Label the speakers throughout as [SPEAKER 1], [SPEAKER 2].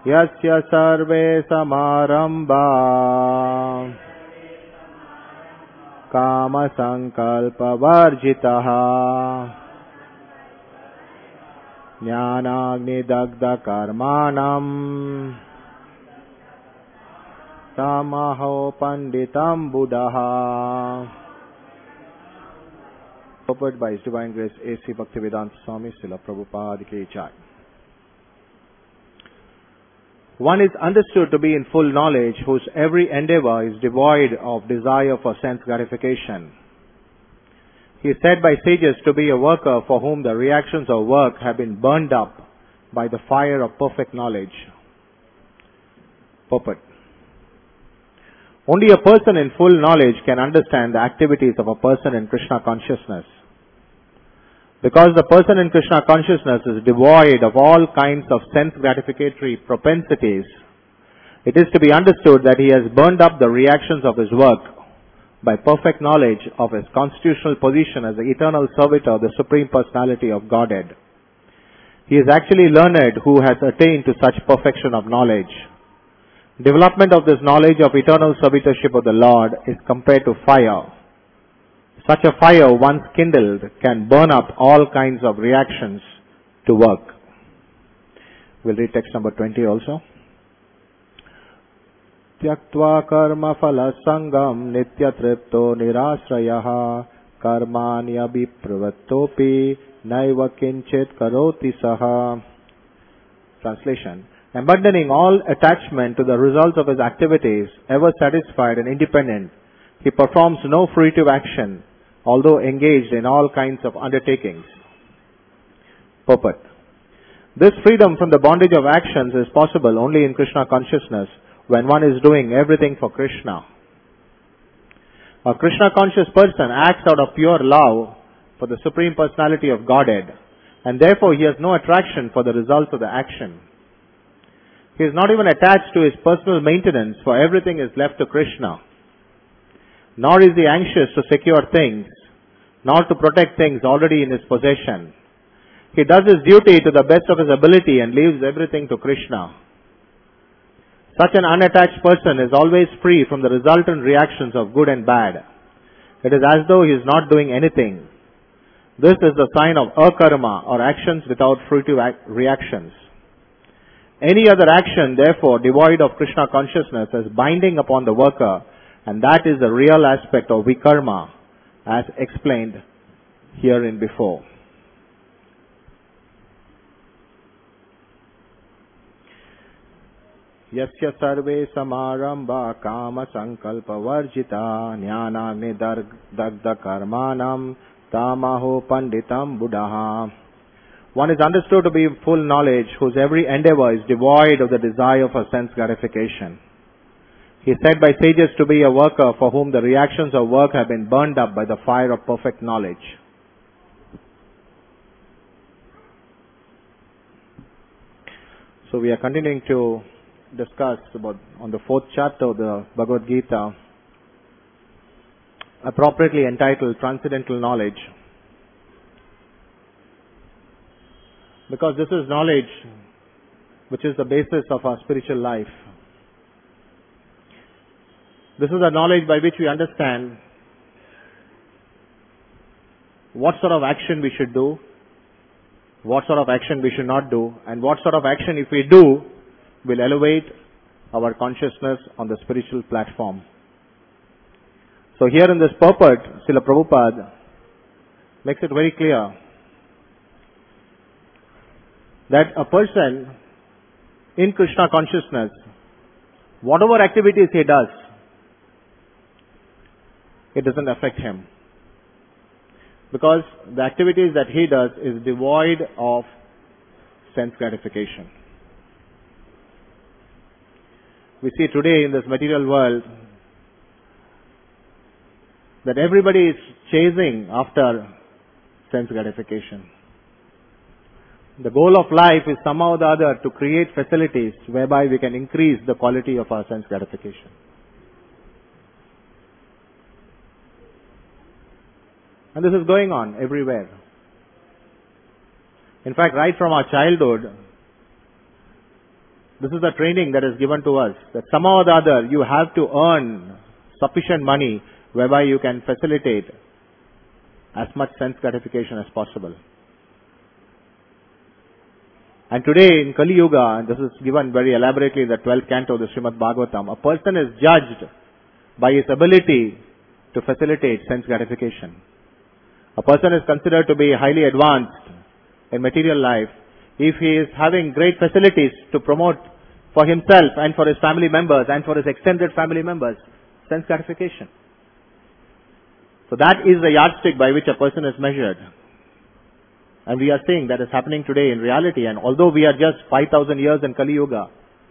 [SPEAKER 1] Yasya sarve samarambha kama sankalpa varjitaha jnanagni dagdha karmanam tamaho panditam buddhaha. Purport by His Divine Grace A.C. Bhaktivedanta Swami Srila Prabhupada Ki Jai. One is understood to be in full knowledge whose every endeavor is devoid of desire for sense gratification. He is said by sages to be a worker for whom the reactions of work have been burned up by the fire of perfect knowledge. Purport. Only a person in full knowledge can understand the activities of a person in Krishna consciousness. Because the person in Krishna consciousness is devoid of all kinds of sense gratificatory propensities, it is to be understood that he has burned up the reactions of his work by perfect knowledge of his constitutional position as the eternal servitor of the Supreme Personality of Godhead. He is actually learned who has attained to such perfection of knowledge. Development of this knowledge of eternal servitorship of the Lord is compared to fire. Such a fire, once kindled, can burn up all kinds of reactions to work. We'll read text number 20 also. Tyaktva karma phala sangam nitya tripto nirasrayaha karmani abhipravattopi naiva kinchit karoti saha. Translation. Abandoning all attachment to the results of his activities, ever satisfied and independent, he performs no fruitive action, although engaged in all kinds of undertakings. Purport. This freedom from the bondage of actions is possible only in Krishna consciousness when one is doing everything for Krishna. A Krishna conscious person acts out of pure love for the Supreme Personality of Godhead, and therefore he has no attraction for the results of the action. He is not even attached to his personal maintenance, for everything is left to Krishna. Nor is he anxious to secure things, nor to protect things already in his possession. He does his duty to the best of his ability and leaves everything to Krishna. Such an unattached person is always free from the resultant reactions of good and bad. It is as though he is not doing anything. This is the sign of akarma, or actions without fruitive reactions. Any other action, therefore, devoid of Krishna consciousness is binding upon the worker, and that is the real aspect of vikarma, as explained herein before. Yasya sarve samarambha kama sankalpa varjita jnanagni dagdha karmanam tamaho panditam buddhaha. One is understood to be full knowledge whose every endeavor is devoid of the desire for sense gratification. He is said by sages to be a worker for whom the reactions of work have been burned up by the fire of perfect knowledge. So we are continuing to discuss about on the 4th chapter of the Bhagavad Gita, appropriately entitled Transcendental Knowledge. Because this is knowledge which is the basis of our spiritual life. This is the knowledge by which we understand what sort of action we should do, what sort of action we should not do, and what sort of action, if we do, will elevate our consciousness on the spiritual platform. So here in this purport, Srila Prabhupada makes it very clear that a person in Krishna consciousness, whatever activities he does, it doesn't affect him. Because the activities that he does is devoid of sense gratification. We see today in this material world that everybody is chasing after sense gratification. The goal of life is somehow or the other to create facilities whereby we can increase the quality of our sense gratification. And this is going on everywhere. In fact, right from our childhood, This is the training that is given to us, that somehow or the other you have to earn sufficient money whereby you can facilitate as much sense gratification as possible. And today in Kali Yuga, and this is given very elaborately in the 12th canto of the Srimad Bhagavatam, a person is judged by his ability to facilitate sense gratification. A person is considered to be highly advanced in material life if he is having great facilities to promote for himself and for his family members and for his extended family members sense gratification. So that is the yardstick by which a person is measured. And we are seeing that is happening today in reality. And although we are just 5,000 years in Kali Yuga,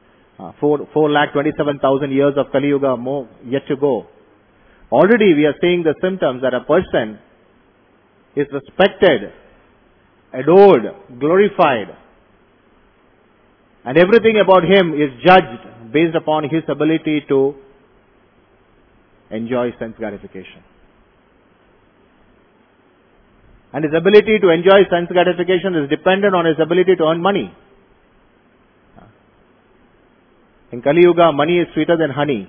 [SPEAKER 1] 4,27,000 years of Kali Yuga more yet to go, already we are seeing the symptoms that a person is respected, adored, glorified, and everything about him is judged based upon his ability to enjoy sense gratification. And his ability to enjoy sense gratification is dependent on his ability to earn money. In Kali Yuga, money is sweeter than honey.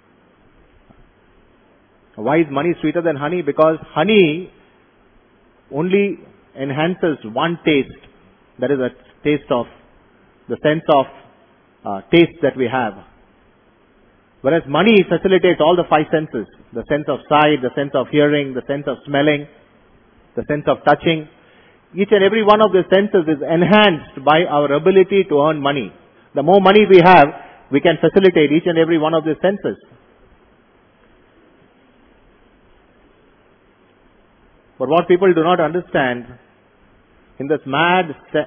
[SPEAKER 1] Why is money sweeter than honey? Because honey only enhances one taste. That is a taste of, the sense of taste that we have. Whereas money facilitates all the five senses. The sense of sight, the sense of hearing, the sense of smelling, the sense of touching. Each and every one of the senses is enhanced by our ability to earn money. The more money we have, we can facilitate each and every one of the senses. But what people do not understand, in this mad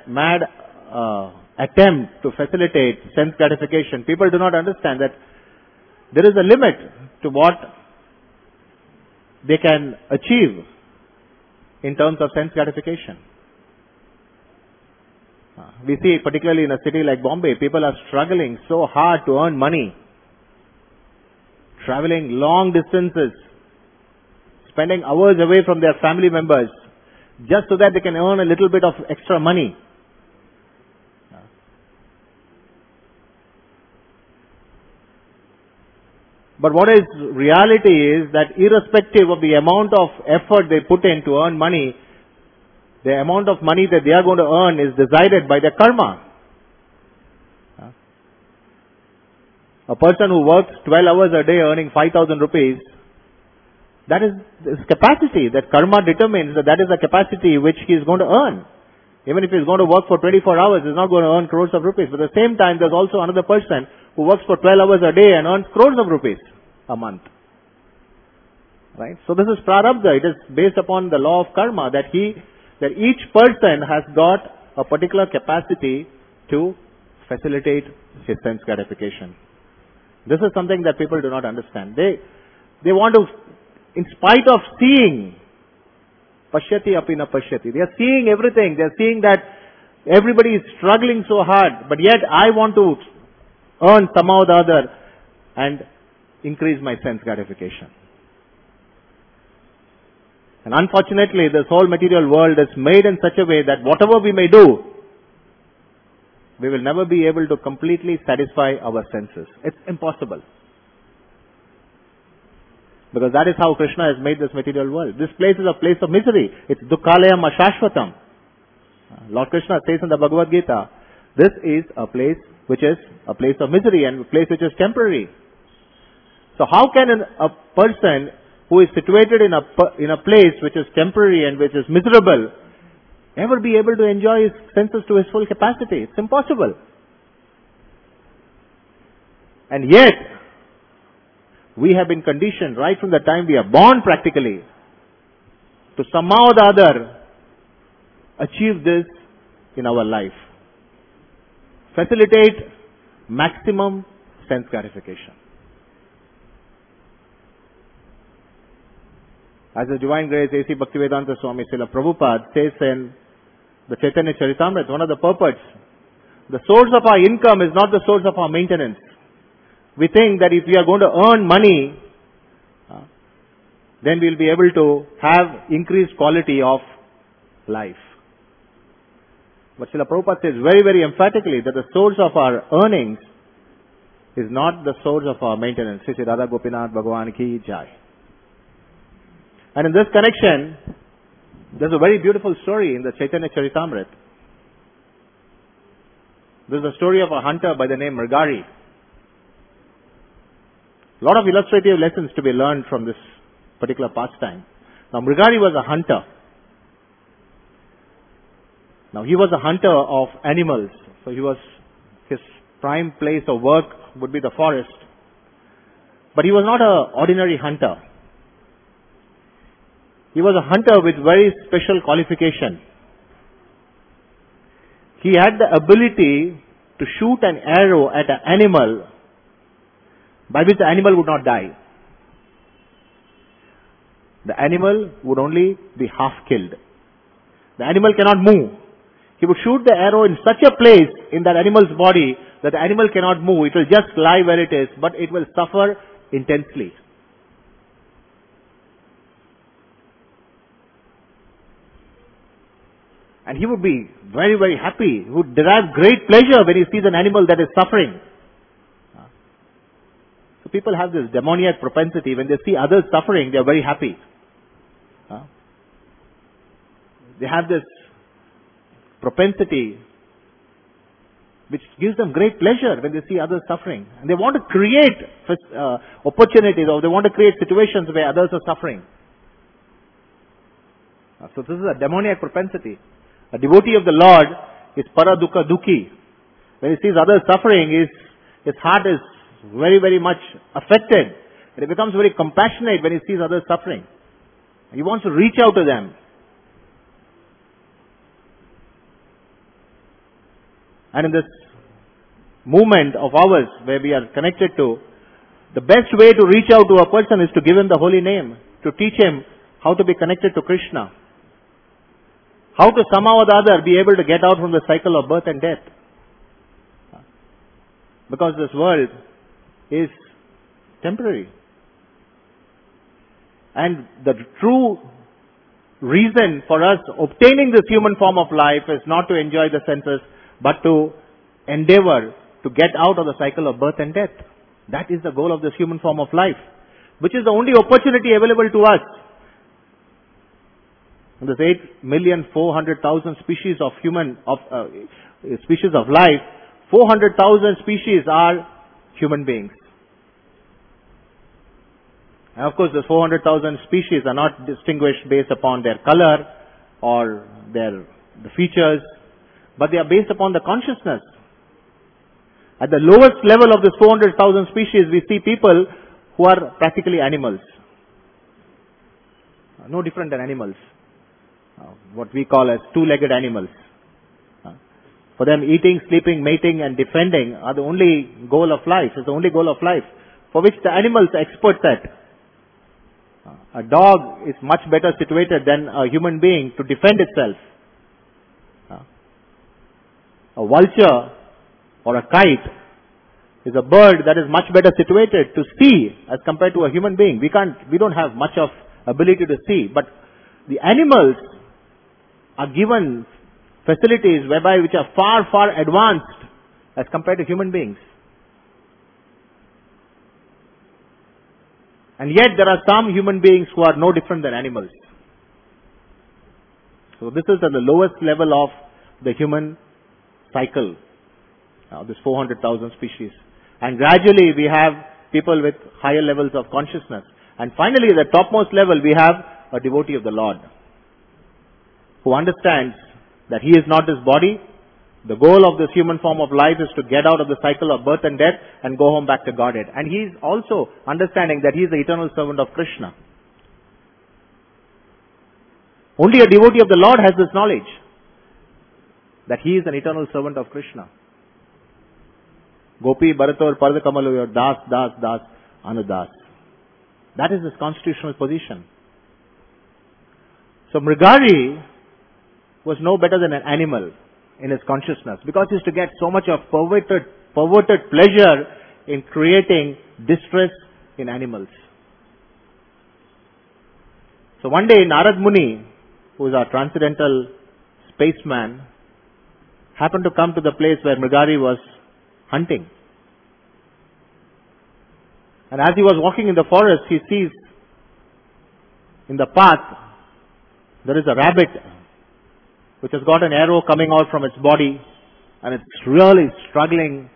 [SPEAKER 1] attempt to facilitate sense gratification, people do not understand that there is a limit to what they can achieve in terms of sense gratification. We see, particularly in a city like Bombay, people are struggling so hard to earn money, traveling long distances, spending hours away from their family members, just so that they can earn a little bit of extra money. But what is reality is that irrespective of the amount of effort they put in to earn money, the amount of money that they are going to earn is decided by their karma. A person who works 12 hours a day earning 5,000 rupees, that is his capacity. That karma determines that is the capacity which he is going to earn. Even if he is going to work for 24 hours, he is not going to earn crores of rupees. But at the same time, there is also another person who works for 12 hours a day and earns crores of rupees a month. Right? So this is prarabdha. It is based upon the law of karma that each person has got a particular capacity to facilitate his sense gratification. This is something that people do not understand. They want to, in spite of seeing, pashyati api na pashyati. They are seeing everything. They are seeing that everybody is struggling so hard, but yet I want to earn somehow or the other and increase my sense gratification. And unfortunately, this whole material world is made in such a way that whatever we may do, we will never be able to completely satisfy our senses. It's impossible. Because that is how Krishna has made this material world. This place is a place of misery. It's dukkhalayam ashashvatam. Lord Krishna says in the Bhagavad Gita, this is a place which is a place of misery and a place which is temporary. So how can a person who is situated in a place which is temporary and which is miserable ever be able to enjoy his senses to his full capacity? It's impossible. And yet, we have been conditioned right from the time we are born practically to somehow or the other achieve this in our life. Facilitate maximum sense gratification. As the Divine Grace A.C. Bhaktivedanta Swami Srila Prabhupada says in the Chaitanya Charitamrita, one of the purports, the source of our income is not the source of our maintenance. We think that if we are going to earn money, then we will be able to have increased quality of life. But Srila Prabhupada says very, very emphatically that the source of our earnings is not the source of our maintenance. Sri Sri Radha Gopinath Bhagavan Ki Jai. And in this connection, there's a very beautiful story in the Chaitanya Charitamrita. This is a story of a hunter by the name Mrigari. A lot of illustrative lessons to be learned from this particular pastime. Now, Mrigari was a hunter. Now, he was a hunter of animals. So, his prime place of work would be the forest. But he was not an ordinary hunter. He was a hunter with very special qualification. He had the ability to shoot an arrow at an animal by which the animal would not die. The animal would only be half killed. The animal cannot move. He would shoot the arrow in such a place in that animal's body that the animal cannot move. It will just lie where it is, but it will suffer intensely. And he would be very, very happy. He would derive great pleasure when he sees an animal that is suffering. So people have this demoniac propensity. When they see others suffering, they are very happy. They have this propensity which gives them great pleasure when they see others suffering. And they want to create opportunities, or they want to create situations where others are suffering. So this is a demoniac propensity. A devotee of the Lord is para dukkha dukhi. When he sees others suffering, his heart is very, very much affected. And he becomes very compassionate when he sees others suffering. He wants to reach out to them. And in this movement of ours where we are connected to, the best way to reach out to a person is to give him the holy name, to teach him how to be connected to Krishna. How to somehow or the other be able to get out from the cycle of birth and death. Because this world is temporary. And the true reason for us obtaining this human form of life is not to enjoy the senses, but to endeavor to get out of the cycle of birth and death. That is the goal of this human form of life, which is the only opportunity available to us. In this 8,400,000 species of species of life, 400,000 species are human beings. And of course, the 400,000 species are not distinguished based upon their color or the features, but they are based upon the consciousness. At the lowest level of this 400,000 species, we see people who are practically animals. No different than animals. What we call as two-legged animals. For them, eating, sleeping, mating and defending are the only goal of life. It's the only goal of life for which the animals are experts at. A dog is much better situated than a human being to defend itself. A vulture or a kite is a bird that is much better situated to see as compared to a human being. We don't have much of ability to see, but the animals are given facilities which are far, far advanced as compared to human beings. And yet there are some human beings who are no different than animals. So this is at the lowest level of the human cycle, this 400,000 species. And gradually we have people with higher levels of consciousness. And finally, at the topmost level, we have a devotee of the Lord who understands that he is not this body. The goal of this human form of life is to get out of the cycle of birth and death and go home back to Godhead. And he is also understanding that he is the eternal servant of Krishna. Only a devotee of the Lord has this knowledge, that he is an eternal servant of Krishna. Gopi, Bharator, Pardakamalu, Das, Das, Das, Anudas. That is his constitutional position. So Mrigari was no better than an animal in his consciousness, because he used to get so much of perverted pleasure in creating distress in animals. So one day Narad Muni, who is our transcendental spaceman, happened to come to the place where Mrigari was hunting. And as he was walking in the forest, he sees in the path there is a rabbit which has got an arrow coming out from its body, and it's really struggling,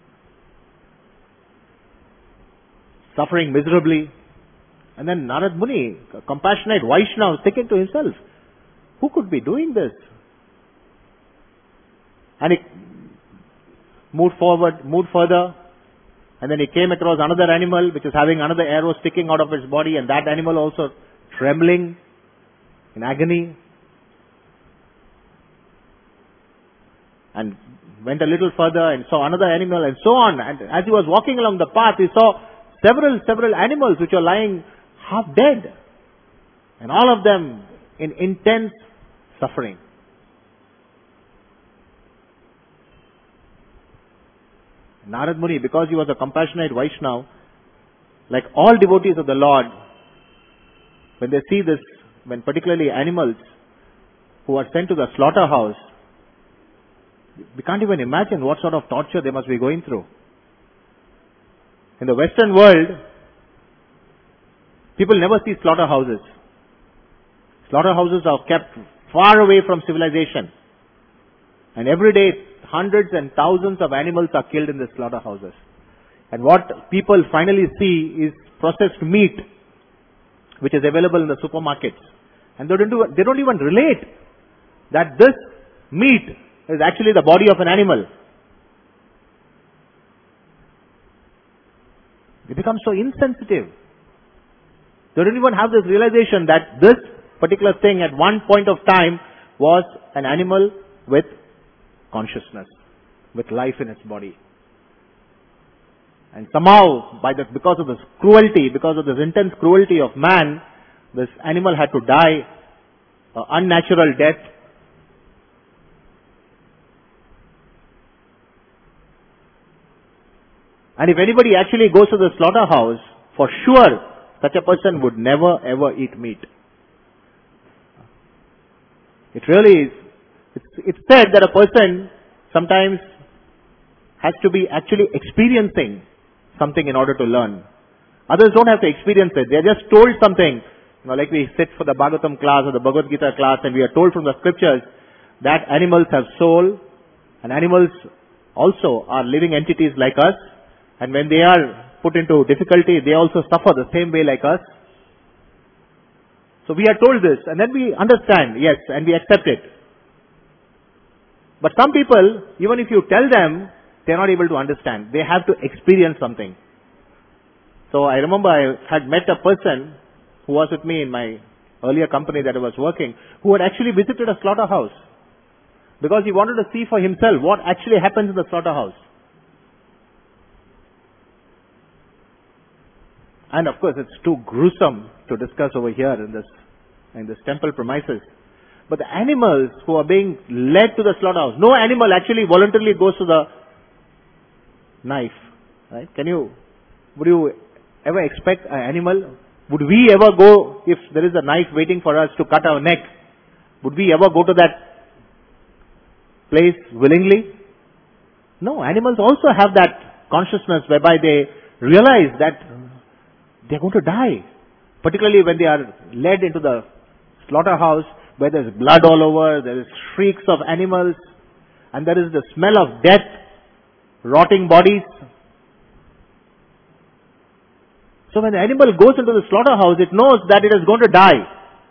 [SPEAKER 1] suffering miserably. And then Narad Muni, a compassionate Vaishnava, was thinking to himself, who could be doing this? And he moved forward, moved further, and then he came across another animal which is having another arrow sticking out of its body, and that animal also trembling in agony. And went a little further and saw another animal and so on. And as he was walking along the path, he saw several animals which were lying half dead. And all of them in intense suffering. Narad Muni, because he was a compassionate Vaishnava, like all devotees of the Lord, when they see this, when particularly animals who are sent to the slaughterhouse, we can't even imagine what sort of torture they must be going through. In the Western world, people never see slaughterhouses. Slaughterhouses are kept far away from civilization. And every day, hundreds and thousands of animals are killed in the slaughterhouses. And what people finally see is processed meat, which is available in the supermarkets. And they don't even relate that this meat is actually the body of an animal. They become so insensitive. They don't even have this realization that this particular thing at one point of time was an animal with consciousness, with life in its body. And somehow, because of this cruelty, because of this intense cruelty of man, this animal had to die an unnatural death. And if anybody actually goes to the slaughterhouse, for sure, such a person would never ever eat meat. It really is. It's said that a person sometimes has to be actually experiencing something in order to learn. Others don't have to experience it. They are just told something. Like we sit for the Bhagavatam class or the Bhagavad Gita class, and we are told from the scriptures that animals have soul, and animals also are living entities like us. And when they are put into difficulty, they also suffer the same way like us. So we are told this, and then we understand, yes, and we accept it. But some people, even if you tell them, they are not able to understand. They have to experience something. So I remember I had met a person who was with me in my earlier company that I was working, who had actually visited a slaughterhouse. Because he wanted to see for himself what actually happens in the slaughterhouse. And of course, it's too gruesome to discuss over here in this temple premises. But the animals who are being led to the slaughterhouse, no animal actually voluntarily goes to the knife. Right? Would you ever expect an animal? Would we ever go, if there is a knife waiting for us to cut our neck, would we ever go to that place willingly? No, animals also have that consciousness whereby they realize that they are going to die. Particularly when they are led into the slaughterhouse where there is blood all over, there is shrieks of animals, and there is the smell of death, rotting bodies. So when the animal goes into the slaughterhouse, it knows that it is going to die.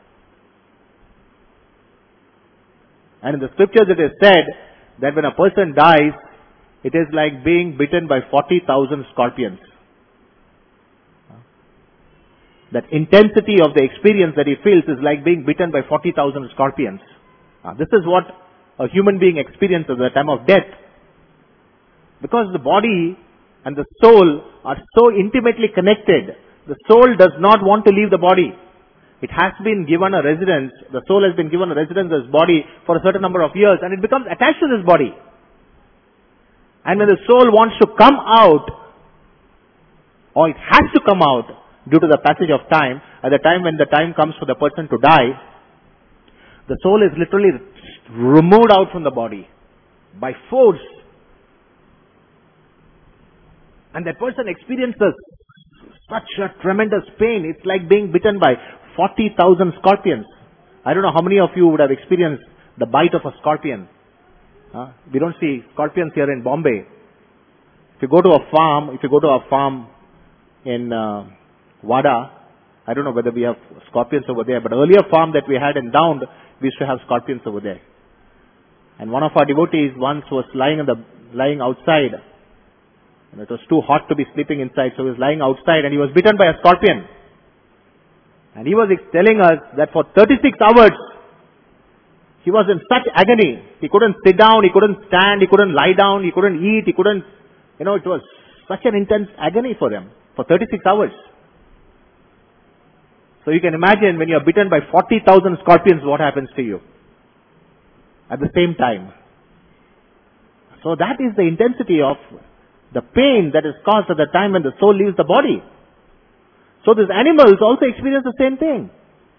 [SPEAKER 1] And in the scriptures it is said that when a person dies, it is like being bitten by 40,000 scorpions. That intensity of the experience that he feels is like being bitten by 40,000 scorpions. This is what a human being experiences at the time of death. Because the body and the soul are so intimately connected, the soul does not want to leave the body. It has been given a residence, the soul has been given a residence in this body for a certain number of years, and it becomes attached to this body. And when the soul wants to come out, or it has to come out, due to the passage of time, at the time when the time comes for the person to die, the soul is literally removed out from the body. by force. And that person experiences such a tremendous pain. It's like being bitten by 40,000 scorpions. I don't know how many of you would have experienced the bite of a scorpion. We don't see scorpions here in Bombay. If you go to a farm in Wada, I don't know whether we have scorpions over there, but earlier farm that we had in Dound, we used to have scorpions over there. And one of our devotees once was lying outside. And it was too hot to be sleeping inside, so he was lying outside and he was bitten by a scorpion. And he was telling us that for 36 hours, he was in such agony. He couldn't sit down, he couldn't stand, he couldn't lie down, he couldn't eat, it was such an intense agony for him for 36 hours. So you can imagine when you are bitten by 40,000 scorpions, what happens to you at the same time. So that is the intensity of the pain that is caused at the time when the soul leaves the body. So these animals also experience the same thing.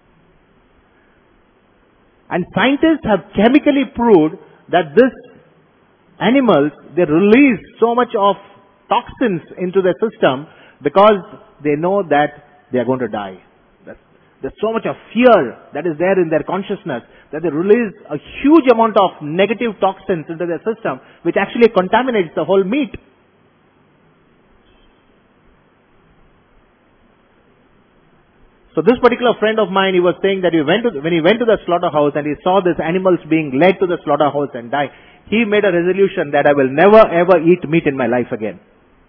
[SPEAKER 1] And scientists have chemically proved that these animals, they release so much of toxins into their system because they know that they are going to die. There's so much of fear that is there in their consciousness that they release a huge amount of negative toxins into their system, which actually contaminates the whole meat. So this particular friend of mine, he was saying that when he went to the slaughterhouse and he saw these animals being led to the slaughterhouse and die, he made a resolution that I will never ever eat meat in my life again.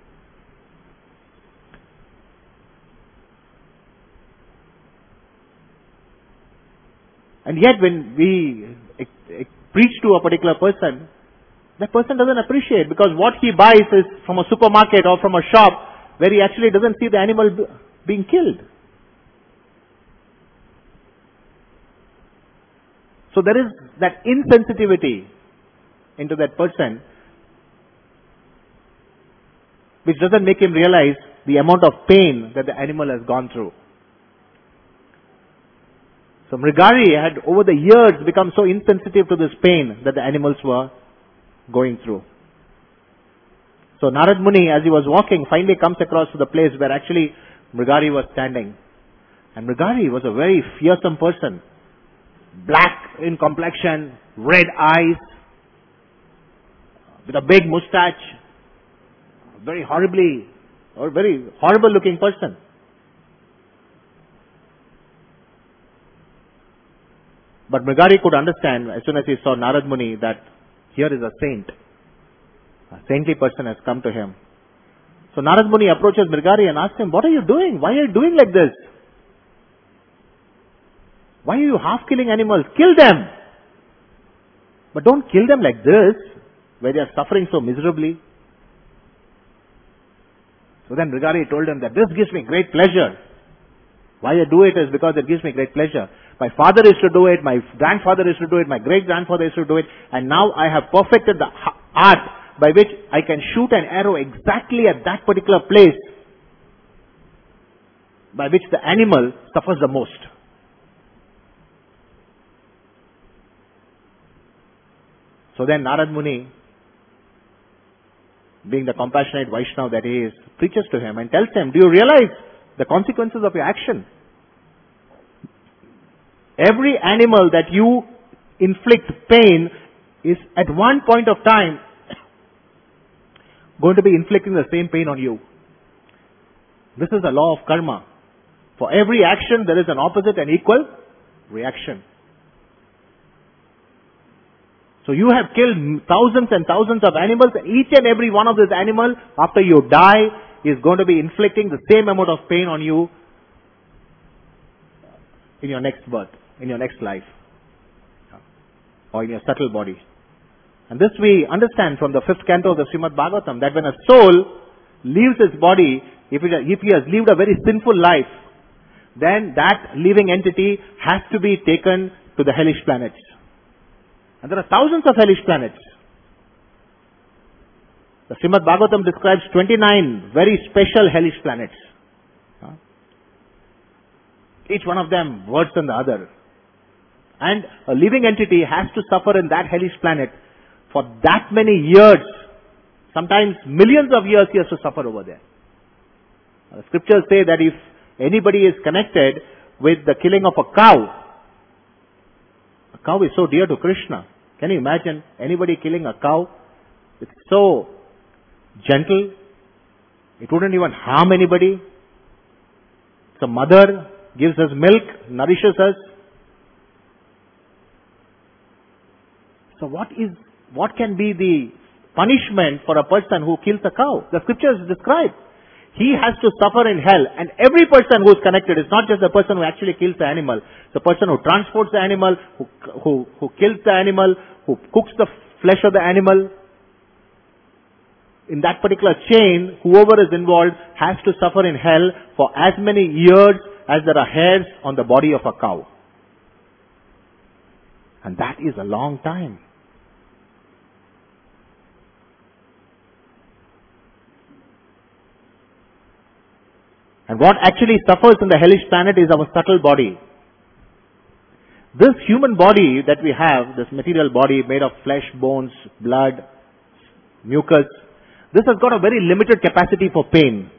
[SPEAKER 1] And yet when we preach to a particular person, that person doesn't appreciate, because what he buys is from a supermarket or from a shop where he actually doesn't see the animal being killed. So there is that insensitivity into that person which doesn't make him realize the amount of pain that the animal has gone through. So Mrigari had over the years become so insensitive to this pain that the animals were going through. So Narad Muni, as he was walking, finally comes across to the place where actually Mrigari was standing. And Mrigari was a very fearsome person. Black in complexion, red eyes, with a big mustache, very horrible looking person. But Mrigari could understand as soon as he saw Narad Muni that here is a saint. A saintly person has come to him. So Narad Muni approaches Mrigari and asks him, what are you doing? Why are you doing like this? Why are you half killing animals? Kill them! But don't kill them like this, where they are suffering so miserably. So then Mrigari told him that this gives me great pleasure. Why I do it is because it gives me great pleasure. My father used to do it, my grandfather used to do it, my great-grandfather used to do it, and now I have perfected the art by which I can shoot an arrow exactly at that particular place by which the animal suffers the most. So then Narad Muni, being the compassionate Vaishnava that he is, preaches to him and tells him, do you realize the consequences of your action? Every animal that you inflict pain is at one point of time going to be inflicting the same pain on you. This is the law of karma. For every action there is an opposite and equal reaction. So you have killed thousands and thousands of animals, and each and every one of these animals, after you die, is going to be inflicting the same amount of pain on you in your next birth, in your next life, or in your subtle body. And this we understand from the 5th canto of the Srimad Bhagavatam, that when a soul leaves its body, if he has lived a very sinful life, then that living entity has to be taken to the hellish planets. And there are thousands of hellish planets. The Srimad Bhagavatam describes 29 very special hellish planets. Each one of them worse than the other. And a living entity has to suffer in that hellish planet For that many years, sometimes millions of years, he has to suffer over there. The scriptures say that if anybody is connected with the killing of a cow is so dear to Krishna. Can you imagine anybody killing a cow? It's so gentle. It wouldn't even harm anybody. It's a mother, gives us milk, nourishes us. So what can be the punishment for a person who kills a cow? The scriptures describe. He has to suffer in hell, and every person who is connected, it's not just the person who actually kills the animal, the person who transports the animal, who kills the animal, who cooks the flesh of the animal. In that particular chain, whoever is involved has to suffer in hell for as many years as there are hairs on the body of a cow. And that is a long time. And what actually suffers in the hellish planet is our subtle body. This human body that we have, this material body made of flesh, bones, blood, mucus, this has got a very limited capacity for pain.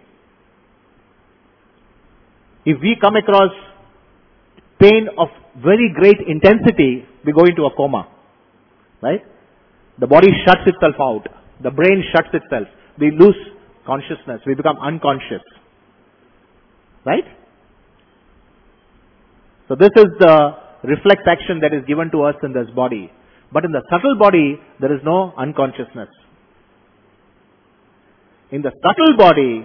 [SPEAKER 1] If we come across pain of very great intensity, we go into a coma. Right? The body shuts itself out. The brain shuts itself. We lose consciousness. We become unconscious. Right? So this is the reflex action that is given to us in this body. But in the subtle body, there is no unconsciousness. In the subtle body,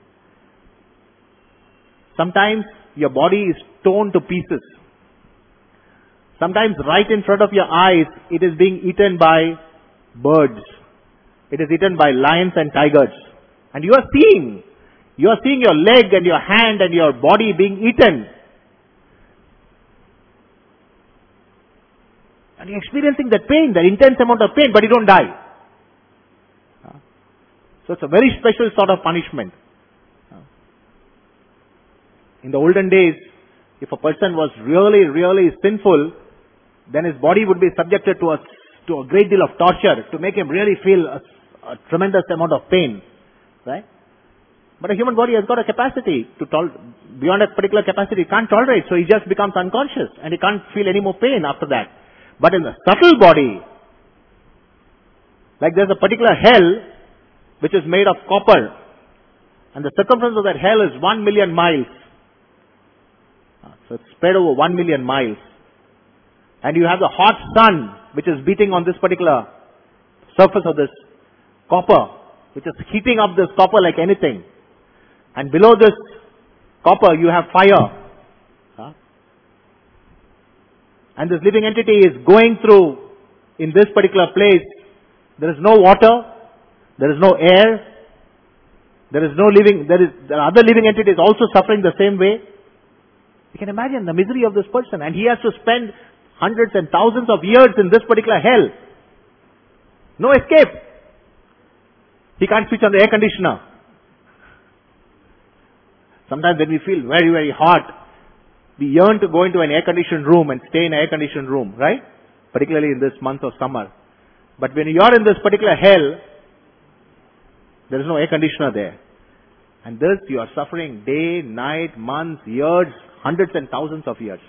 [SPEAKER 1] sometimes your body is torn to pieces. Sometimes right in front of your eyes, it is being eaten by birds. It is eaten by lions and tigers. And you are seeing your leg and your hand and your body being eaten. And you're experiencing that pain, that intense amount of pain, but you don't die. So it's a very special sort of punishment. In the olden days, if a person was really, really sinful, then his body would be subjected to a great deal of torture to make him really feel a tremendous amount of pain. Right? But a human body has got a capacity to beyond a particular capacity, it can't tolerate, so he just becomes unconscious and he can't feel any more pain after that. But in the subtle body, like there's a particular hell which is made of copper, and the circumference of that hell is 1 million miles. So it's spread over 1 million miles. And you have the hot sun which is beating on this particular surface of this copper, which is heating up this copper like anything. And below this copper you have fire. And this living entity is going through, in this particular place, there is no water, there is no air, there are other living entities also suffering the same way. You can imagine the misery of this person, and he has to spend hundreds and thousands of years in this particular hell. No escape. He can't switch on the air conditioner. Sometimes when we feel very, very hot, we yearn to go into an air-conditioned room and stay in an air-conditioned room, right? Particularly in this month of summer. But when you are in this particular hell, there is no air conditioner there. And this you are suffering day, night, months, years, hundreds and thousands of years.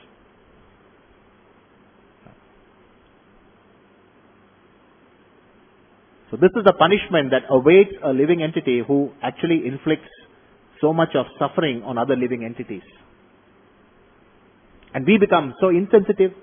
[SPEAKER 1] So this is the punishment that awaits a living entity who actually inflicts so much of suffering on other living entities. And we become so insensitive,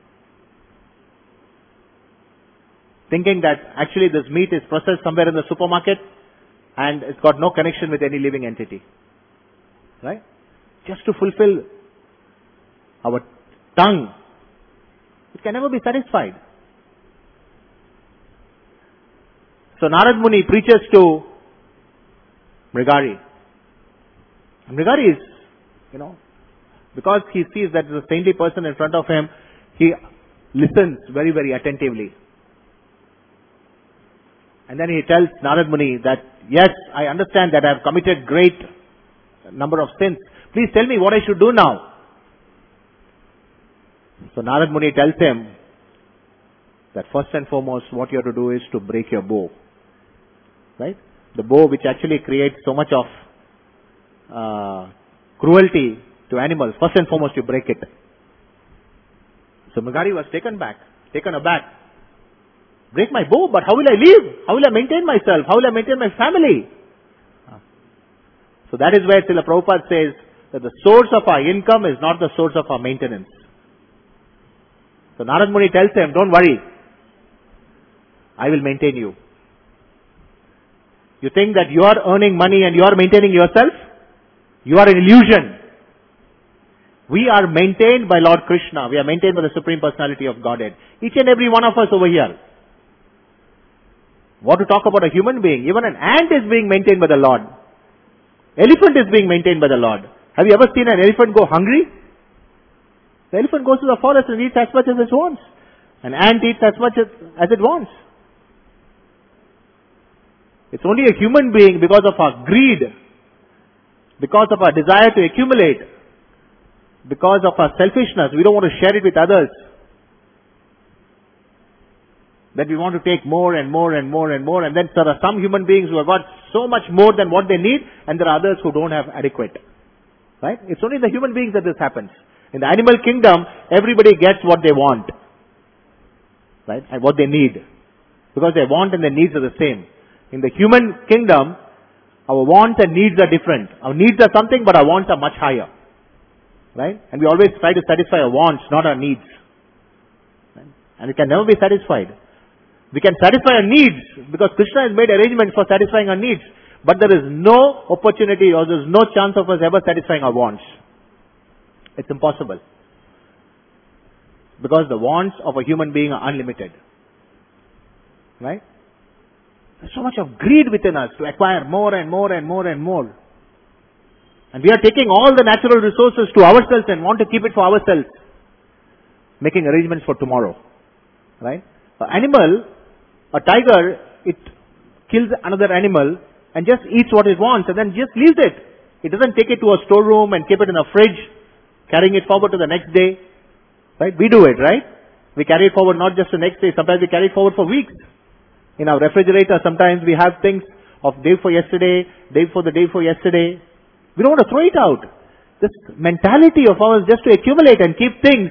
[SPEAKER 1] thinking that actually this meat is processed somewhere in the supermarket and it's got no connection with any living entity. Right? Just to fulfill our tongue, it can never be satisfied. So Narad Muni preaches to Mrigari. And Mrigari is, because he sees that there's a saintly person in front of him, he listens very, very attentively. And then he tells Narad Muni that, yes, I understand that I have committed great number of sins. Please tell me what I should do now. So Narad Muni tells him that first and foremost what you have to do is to break your bow. Right? The bow which actually creates so much of cruelty to animals, first and foremost you break it. So Mrigari was taken aback. Break my bow, but how will I live? How will I maintain myself? How will I maintain my family? So that is where Srila Prabhupada says that the source of our income is not the source of our maintenance. So Narad Muni tells him, don't worry, I will maintain you. You think that you are earning money and you are maintaining yourself? You are an illusion. We are maintained by Lord Krishna. We are maintained by the Supreme Personality of Godhead. Each and every one of us over here. What to talk about a human being? Even an ant is being maintained by the Lord. Elephant is being maintained by the Lord. Have you ever seen an elephant go hungry? The elephant goes to the forest and eats as much as it wants. An ant eats as much as it wants. It's only a human being because of our greed, because of our desire to accumulate, because of our selfishness, we don't want to share it with others, that we want to take more and more and more and more, and then there are some human beings who have got so much more than what they need, and there are others who don't have adequate. Right? It's only in the human beings that this happens. In the animal kingdom, everybody gets what they want. Right? And what they need. Because their want and their needs are the same. In the human kingdom, our wants and needs are different. Our needs are something, but our wants are much higher. Right? And we always try to satisfy our wants, not our needs. Right? And we can never be satisfied. We can satisfy our needs, because Krishna has made arrangements for satisfying our needs. But there is no opportunity or there is no chance of us ever satisfying our wants. It's impossible. Because the wants of a human being are unlimited. Right? There's so much of greed within us to acquire more and more and more and more. And we are taking all the natural resources to ourselves and want to keep it for ourselves. Making arrangements for tomorrow. Right? An animal, a tiger, it kills another animal and just eats what it wants and then just leaves it. It doesn't take it to a storeroom and keep it in a fridge, carrying it forward to the next day. Right? We do it, right? We carry it forward not just the next day, sometimes we carry it forward for weeks. In our refrigerator, sometimes we have things of day for yesterday, day for the day for yesterday. We don't want to throw it out. This mentality of ours just to accumulate and keep things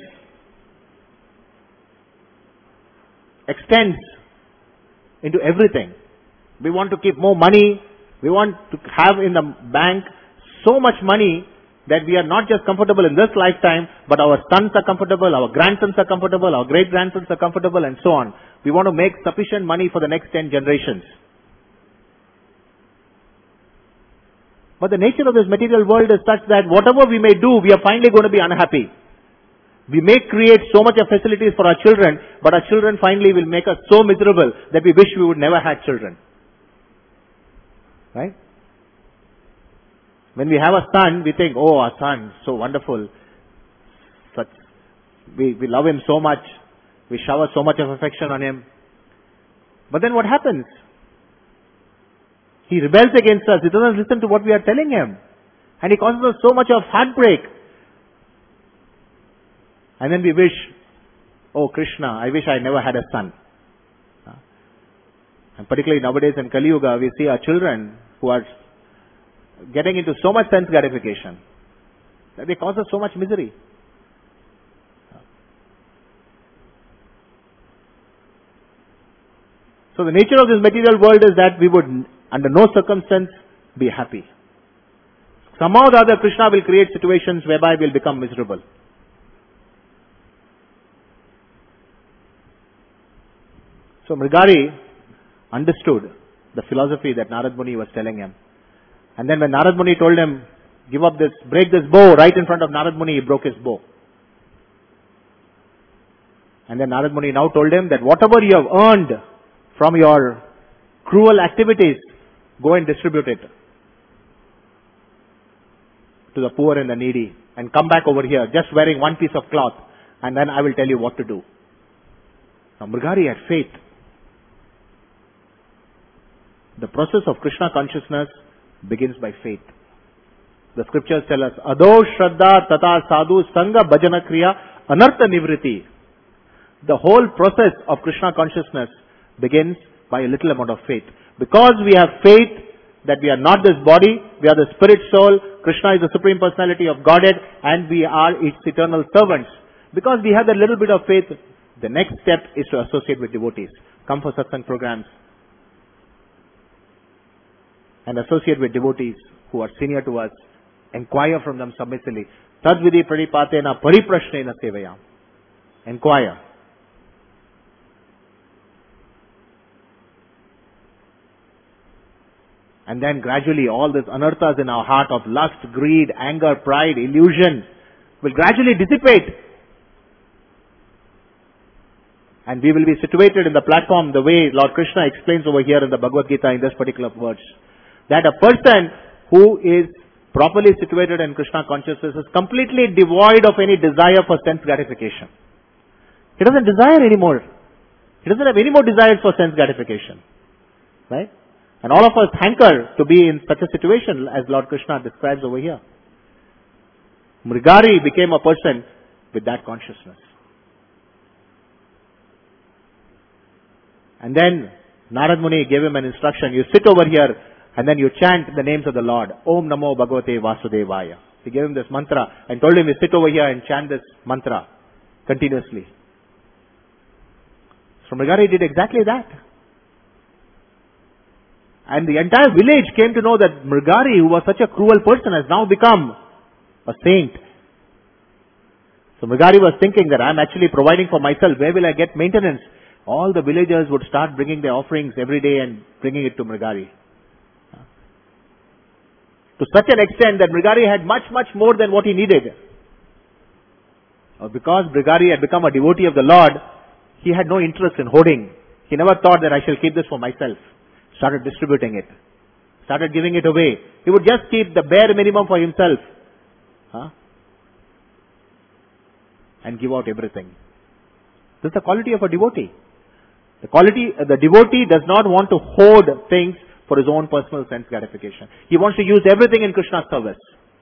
[SPEAKER 1] extends into everything. We want to keep more money. We want to have in the bank so much money that we are not just comfortable in this lifetime, but our sons are comfortable, our grandsons are comfortable, our great-grandsons are comfortable, and so on. We want to make sufficient money for the next 10 generations. But the nature of this material world is such that whatever we may do, we are finally going to be unhappy. We may create so much of facilities for our children, but our children finally will make us so miserable that we wish we would never have children. Right? When we have a son, we think, oh, our son, so wonderful. We love him so much. We shower so much of affection on him. But then what happens? He rebels against us. He doesn't listen to what we are telling him. And he causes us so much of heartbreak. And then we wish, oh Krishna, I wish I never had a son. And particularly nowadays in Kali Yuga, we see our children who are getting into so much sense gratification that they cause us so much misery. So the nature of this material world is that we would under no circumstance be happy. Somehow or the other Krishna will create situations whereby we will become miserable. So Mrigari understood the philosophy that Narad Muni was telling him. And then when Narad Muni told him, give up this, break this bow, right in front of Narad Muni, he broke his bow. And then Narad Muni now told him that whatever you have earned from your cruel activities, go and distribute it to the poor and the needy. And come back over here, just wearing one piece of cloth. And then I will tell you what to do. Now Mrigari had faith. The process of Krishna consciousness begins by faith. The scriptures tell us, Ado Shraddha Tata Sadhu Sangha Bhajana Kriya Anartha Nivriti. The whole process of Krishna consciousness begins by a little amount of faith. Because we have faith that we are not this body, we are the spirit soul, Krishna is the Supreme Personality of Godhead, and we are its eternal servants. Because we have that little bit of faith, the next step is to associate with devotees. Come for satsang programs and associate with devotees who are senior to us. Inquire from them submissively. Tadvidi pradipatena pariprashnena sevayam. Inquire. And then gradually all this anarthas in our heart of lust, greed, anger, pride, illusion will gradually dissipate. And we will be situated in the platform the way Lord Krishna explains over here in the Bhagavad Gita in this particular verse. That a person who is properly situated in Krishna consciousness is completely devoid of any desire for sense gratification. He doesn't desire anymore. He doesn't have any more desires for sense gratification. Right? And all of us hanker to be in such a situation as Lord Krishna describes over here. Mrigari became a person with that consciousness. And then Narad Muni gave him an instruction. You sit over here and then you chant the names of the Lord. Om Namo Bhagavate Vasudevaya. He gave him this mantra and told him, you sit over here and chant this mantra continuously. So Mrigari did exactly that. And the entire village came to know that Mrigari, who was such a cruel person, has now become a saint. So Mrigari was thinking that I'm actually providing for myself. Where will I get maintenance? All the villagers would start bringing their offerings every day and bringing it to Mrigari. To such an extent that Mrigari had much, much more than what he needed. Because Mrigari had become a devotee of the Lord, he had no interest in hoarding. He never thought that I shall keep this for myself. Started distributing it. Started giving it away. He would just keep the bare minimum for himself. And give out everything. This is the quality of a devotee. The devotee does not want to hoard things for his own personal sense gratification. He wants to use everything in Krishna's service.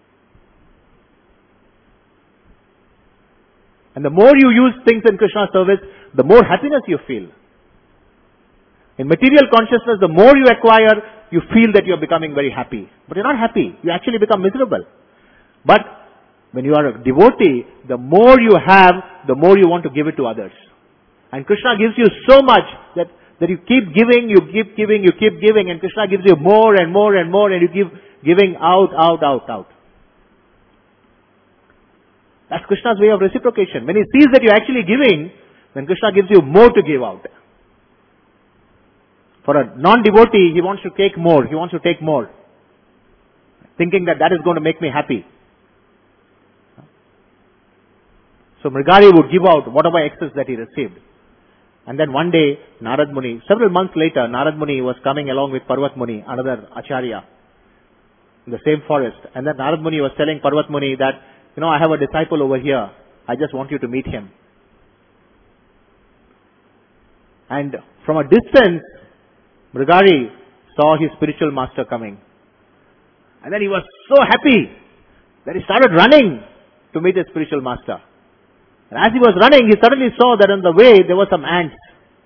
[SPEAKER 1] And the more you use things in Krishna's service, the more happiness you feel. In material consciousness, the more you acquire, you feel that you are becoming very happy. But you're not happy. You actually become miserable. But when you are a devotee, the more you have, the more you want to give it to others. And Krishna gives you so much that you keep giving, and Krishna gives you more and more and more, and you keep giving out. That's Krishna's way of reciprocation. When he sees that you're actually giving, then Krishna gives you more to give out. For a non-devotee, he wants to take more. He wants to take more. Thinking that is going to make me happy. So Mrigari would give out whatever excess that he received. And then one day, Narad Muni, several months later, Narad Muni was coming along with Parvat Muni, another Acharya, in the same forest. And then Narad Muni was telling Parvat Muni that, I have a disciple over here. I just want you to meet him. And from a distance, Mrigari saw his spiritual master coming. And then he was so happy that he started running to meet his spiritual master. And as he was running, he suddenly saw that on the way there were some ants.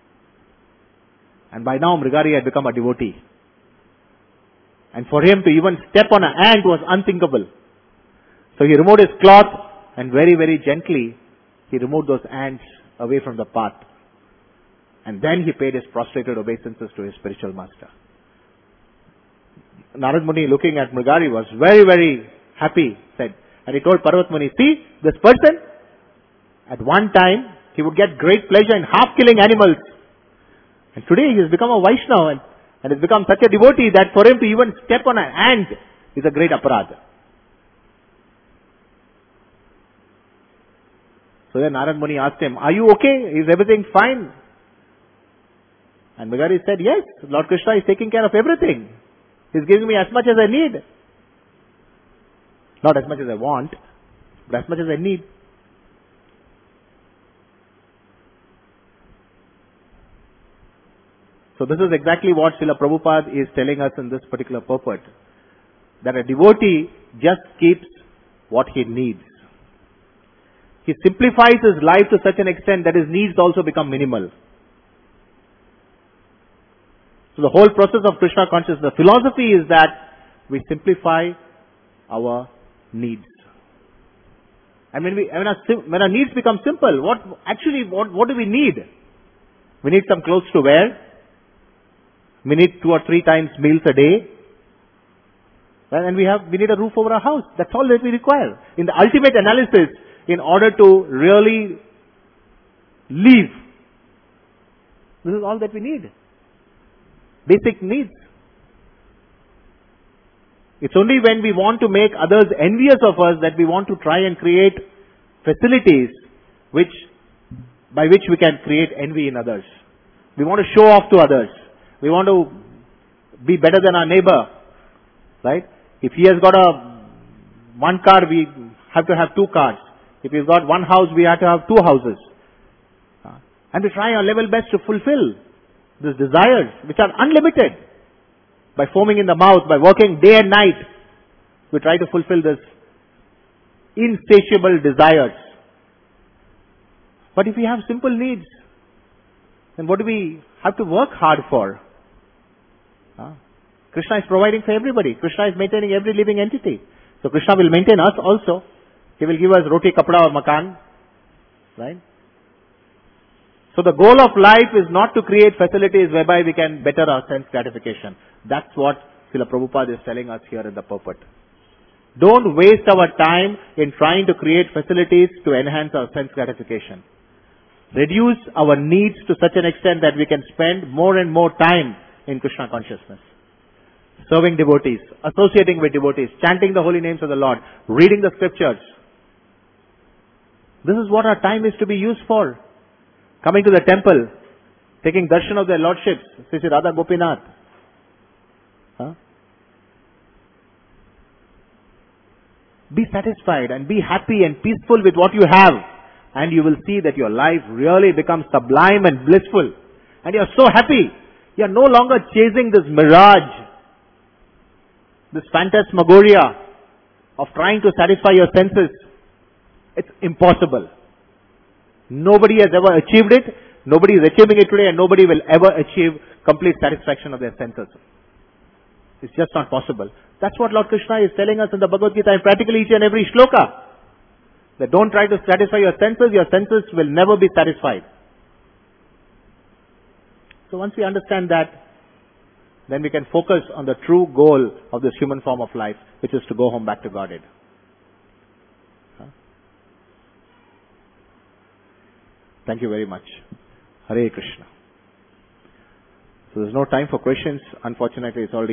[SPEAKER 1] And by now Mrigari had become a devotee. And for him to even step on an ant was unthinkable. So he removed his cloth and very, very gently he removed those ants away from the path. And then he paid his prostrated obeisances to his spiritual master. Narad Muni, looking at Mrigari, was very, very happy, said. And he told Parvat Muni, see, this person, at one time, he would get great pleasure in half killing animals. And today he has become a Vaishnava and has become such a devotee that for him to even step on an ant is a great aparadha. So then Narad Muni asked him, are you okay? Is everything fine? And Mrigari said, yes, Lord Krishna is taking care of everything. He's giving me as much as I need. Not as much as I want, but as much as I need. So this is exactly what Srila Prabhupada is telling us in this particular purport. That a devotee just keeps what he needs. He simplifies his life to such an extent that his needs also become minimal. So the whole process of Krishna consciousness, the philosophy is that we simplify our needs. And when our needs become simple, what do we need? We need some clothes to wear. We need 2 or 3 times meals a day. And we need a roof over our house. That's all that we require. In the ultimate analysis, in order to really live, this is all that we need. Basic needs. It's only when we want to make others envious of us that we want to try and create facilities by which we can create envy in others. We want to show off to others. We want to be better than our neighbor. Right? If he has got one car, we have to have 2 cars. If he's got 1 house, we have to have 2 houses. And we try our level best to fulfill these desires, which are unlimited. By foaming in the mouth, by working day and night, we try to fulfill this insatiable desires. But if we have simple needs, then what do we have to work hard for? Krishna is providing for everybody. Krishna is maintaining every living entity. So Krishna will maintain us also. He will give us roti, kapda or makan. Right? So the goal of life is not to create facilities whereby we can better our sense gratification. That's what Srila Prabhupada is telling us here in the purport. Don't waste our time in trying to create facilities to enhance our sense gratification. Reduce our needs to such an extent that we can spend more and more time in Krishna consciousness. Serving devotees, associating with devotees, chanting the holy names of the Lord, reading the scriptures. This is what our time is to be used for. Coming to the temple, taking darshan of their lordships, Sri Radha Gopinath. Be satisfied and be happy and peaceful with what you have. And you will see that your life really becomes sublime and blissful. And you are so happy. You are no longer chasing this mirage, this phantasmagoria of trying to satisfy your senses. It's impossible. Nobody has ever achieved it. Nobody is achieving it today, and nobody will ever achieve complete satisfaction of their senses. It's just not possible. That's what Lord Krishna is telling us in the Bhagavad Gita in practically each and every shloka. That don't try to satisfy your senses will never be satisfied. So once we understand that, then we can focus on the true goal of this human form of life, which is to go home back to Godhead. Thank you very much. Hare Krishna. So there's no time for questions. Unfortunately, it's already